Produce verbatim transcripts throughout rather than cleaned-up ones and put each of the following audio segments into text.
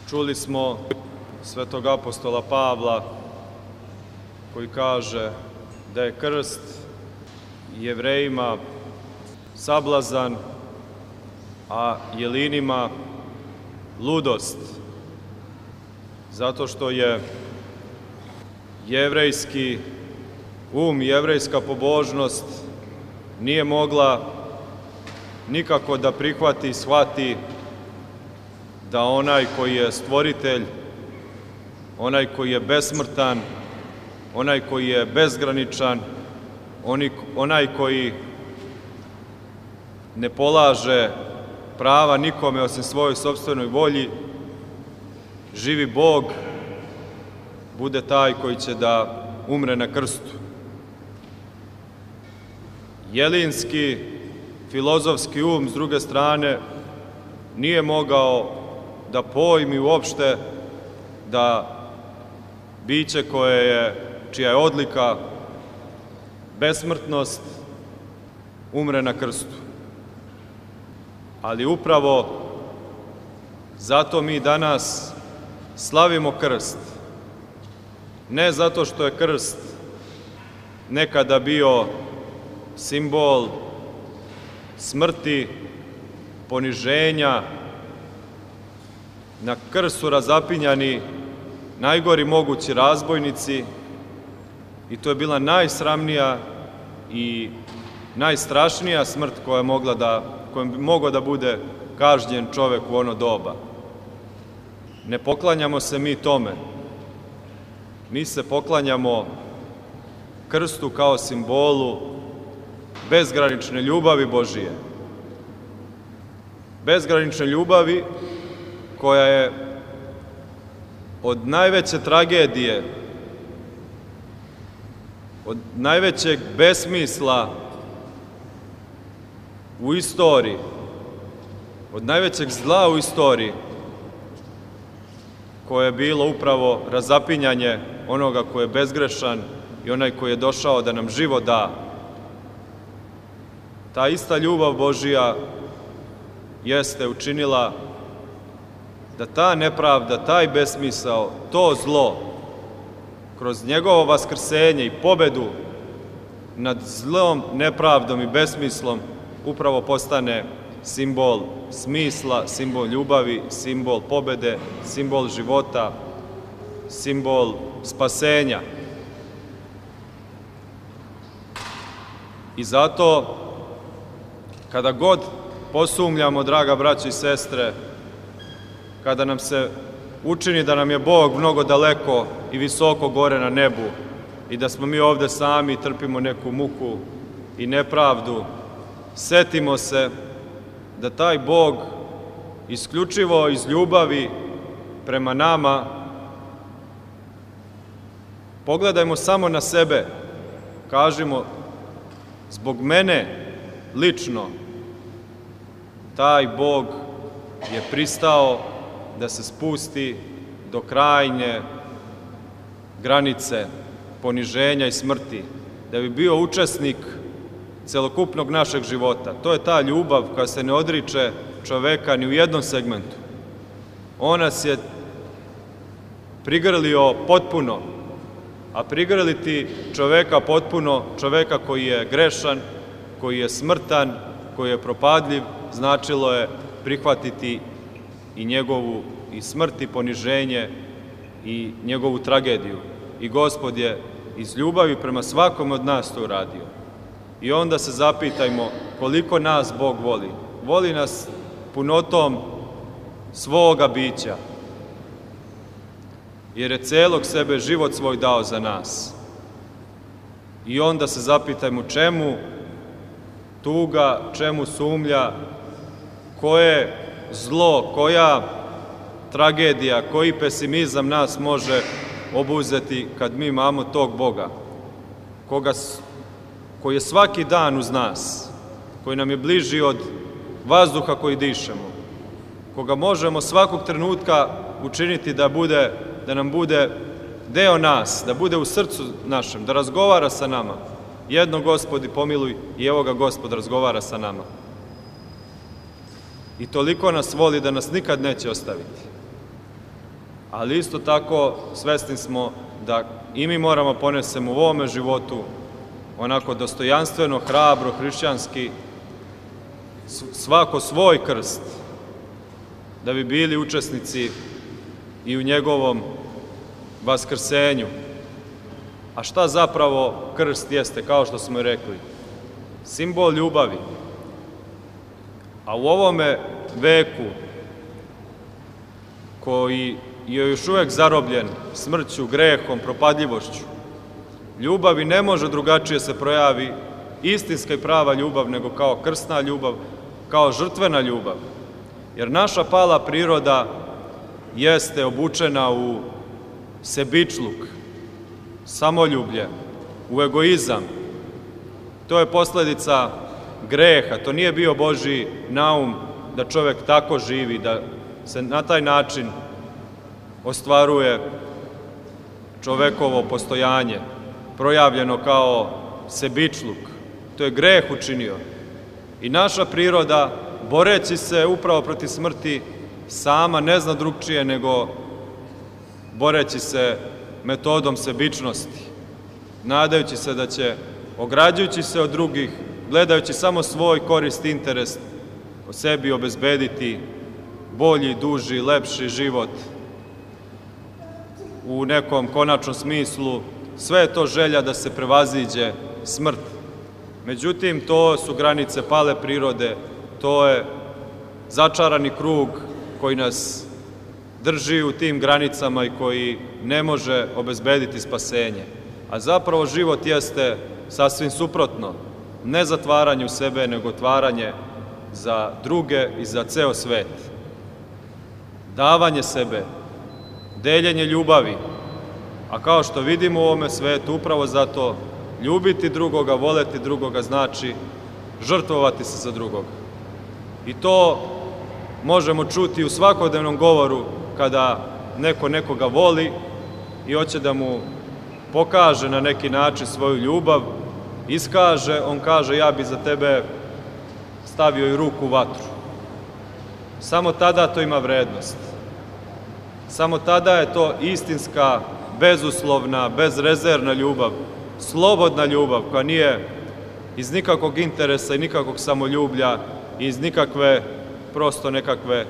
Čuli smo svetog apostola Pavla koji kaže da je krst Jevrejima sablazan, a Jelinima ludost, zato što je jevrejski um, jevrejska pobožnost nije mogla nikako da prihvati i shvati da onaj koji je stvoritelj, onaj koji je besmrtan, onaj koji je bezgraničan, onaj koji ne polaže prava nikome osim svojoj sopstvenoj volji, živi Bog, bude taj koji će da umre na krstu. Jelinski, filozofski um, s druge strane, nije mogao da pojmi uopšte da biće koje je, čija je odlika besmrtnost, umre na krstu. Ali upravo zato mi danas slavimo krst. Ne zato što je krst nekada bio simbol smrti, poniženja. Na krst su razapinjani najgori mogući razbojnici i to je bila najsramnija i najstrašnija smrt koja je mogla da, kojom bi mogao da bude kažnjen čovek u ono doba. Ne poklanjamo se mi tome. Mi se poklanjamo krstu kao simbolu bezgranične ljubavi Božije. Bezgranične ljubavi koja je od najveće tragedije, od najvećeg besmisla u istoriji, od najvećeg zla u istoriji, koje je bilo upravo razapinjanje onoga koji je bezgrešan i onaj koji je došao da nam život da. Ta ista ljubav Božija jeste učinila da ta nepravda, taj besmisao, to zlo, kroz njegovo vaskrsenje i pobedu nad zlom, nepravdom i besmislom, upravo postane simbol smisla, simbol ljubavi, simbol pobede, simbol života, simbol spasenja. I zato, kada god posumnjamo, draga braćo i sestre, kada nam se učini da nam je Bog mnogo daleko i visoko gore na nebu i da smo mi ovde sami i trpimo neku muku i nepravdu, setimo se da taj Bog isključivo iz ljubavi prema nama, pogledajmo samo na sebe, kažimo, zbog mene lično, taj Bog je pristao da se spusti do krajnje granice poniženja i smrti, da bi bio učesnik celokupnog našeg života. To je ta ljubav koja se ne odriče čoveka ni u jednom segmentu. On nas je prigrlio potpuno, a prigrliti čoveka potpuno, čoveka koji je grešan, koji je smrtan, koji je propadljiv, značilo je prihvatiti i njegovu i smrt i poniženje i njegovu tragediju. I Gospod je iz ljubavi prema svakom od nas to uradio. I onda se zapitajmo koliko nas Bog voli. Voli nas punotom svoga bića, jer je celog sebe život svoj dao za nas. I onda se zapitajmo čemu tuga, čemu sumlja, koje zlo, koja tragedija, koji pesimizam nas može obuzeti kad mi imamo tog Boga, koga, koji je svaki dan uz nas, koji nam je bliži od vazduha koji dišemo, koga možemo svakog trenutka učiniti da, bude, da nam bude deo nas, da bude u srcu našem, da razgovara sa nama. Jedno, Gospodi, pomiluj, i evo ga Gospod razgovara sa nama. I toliko nas voli da nas nikad neće ostaviti. ali isto tako svesni smo da i mi moramo ponesemo u ovome životu onako dostojanstveno, hrabro, hrišćanski, svako svoj krst, da bi bili učesnici i u njegovom vaskrsenju. A šta zapravo krst jeste, kao što smo i rekli? Simbol ljubavi. A u ovome veku, koji je još uvek zarobljen smrću, grehom, propadljivošću, ljubavi ne može drugačije se projavi, istinska i prava ljubav, nego kao krsna ljubav, kao žrtvena ljubav. Jer naša pala priroda jeste obučena u sebičluk, samoljublje, u egoizam. To je posledica greha, to nije bio Božji naum da čovek tako živi, da se na taj način ostvaruje čovekovo postojanje, projavljeno kao sebičluk. To je greh učinio. I naša priroda, boreći se upravo protiv smrti, sama ne zna drugčije nego boreći se metodom sebičnosti, nadajući se da će, ograđujući se od drugih, gledajući samo svoj korist i interes, o sebi obezbediti bolji, duži, lepši život u nekom konačnom smislu. Sve je to želja da se prevaziđe smrt. Međutim, to su granice pale prirode, to je začarani krug koji nas drži u tim granicama i koji ne može obezbediti spasenje. A zapravo život jeste sasvim suprotno. Ne zatvaranje u sebe, nego otvaranje za druge i za ceo svet. Davanje sebe, deljenje ljubavi. A kao što vidimo u ovome svetu, upravo zato ljubiti drugoga, voleti drugoga, znači žrtvovati se za drugoga. I to možemo čuti u svakodnevnom govoru kada neko nekoga voli i hoće da mu pokaže na neki način svoju ljubav, iskaže, on kaže: ja bi za tebe stavio i ruku u vatru. Samo tada to ima vrednost. Samo tada je to istinska, bezuslovna, bezrezervna ljubav, slobodna ljubav koja nije iz nikakvog interesa i nikakvog samoljublja, iz nikakve, prosto nekakve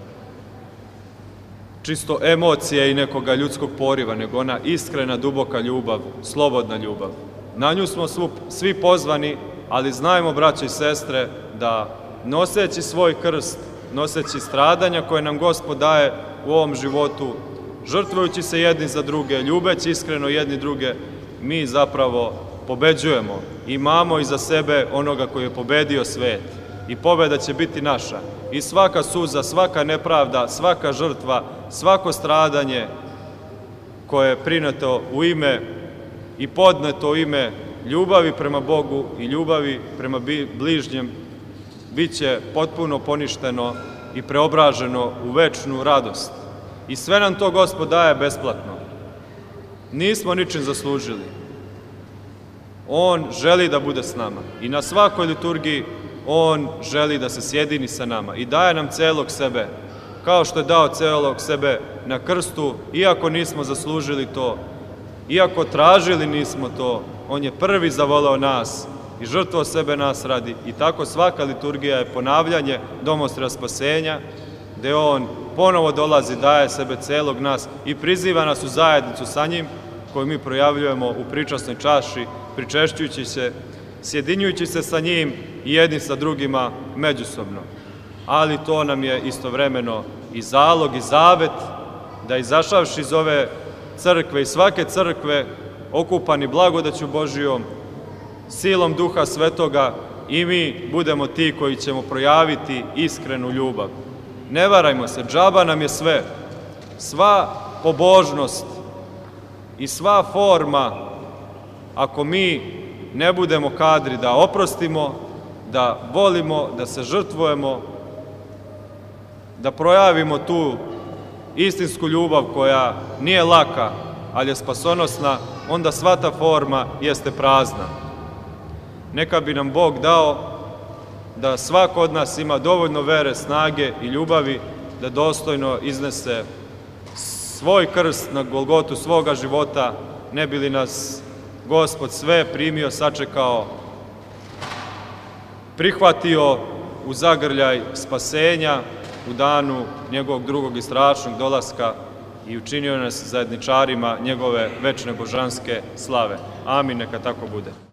čisto emocije i nekoga ljudskog poriva, nego ona iskrena, duboka ljubav, slobodna ljubav. Na nju smo svi pozvani, ali znajmo, braće i sestre, da noseći svoj krst, noseći stradanja koje nam Gospod daje u ovom životu, žrtvujući se jedni za druge, ljubeći iskreno jedni druge, mi zapravo pobeđujemo. Imamo iza sebe onoga koji je pobedio svet. I pobeda će biti naša. I svaka suza, svaka nepravda, svaka žrtva, svako stradanje koje je prineto u ime i podneto u ime ljubavi prema Bogu i ljubavi prema bližnjem, bit će potpuno poništeno i preobraženo u večnu radost. I sve nam to Gospod daje besplatno. Nismo ničim zaslužili. On želi da bude s nama. I na svakoj liturgiji On želi da se sjedini sa nama i daje nam celog sebe, kao što je dao celog sebe na krstu, iako nismo zaslužili to, iako tražili nismo to, On je prvi zavoleo nas i žrtvovao sebe nas radi. I tako svaka liturgija je ponavljanje domostra spasenja, gde On ponovo dolazi, daje sebe celog nas i priziva nas u zajednicu sa njim, koju mi projavljujemo u pričasnoj čaši, pričešćujući se, sjedinjujući se sa njim i jedni sa drugima međusobno. Ali to nam je istovremeno i zalog i zavet da, izašavši iz ove crkve i svake crkve, okupani blagodaću Božijom, silom Duha Svetoga, i mi budemo ti koji ćemo projaviti iskrenu ljubav. Ne varajmo se, džaba nam je sve. Sva pobožnost i sva forma, ako mi ne budemo kadri da oprostimo, da volimo, da se žrtvujemo, da projavimo tu istinsku ljubav koja nije laka, ali je spasonosna, onda sva ta forma jeste prazna. Neka bi nam Bog dao da svako od nas ima dovoljno vere, snage i ljubavi da dostojno iznese svoj krst na Golgotu svoga života, ne bi li nas Gospod sve primio, sačekao, prihvatio u zagrljaj spasenja u danu njegovog drugog i strašnog dolaska i učinio nas zajedničarima njegove večne božanske slave. Amin, neka tako bude.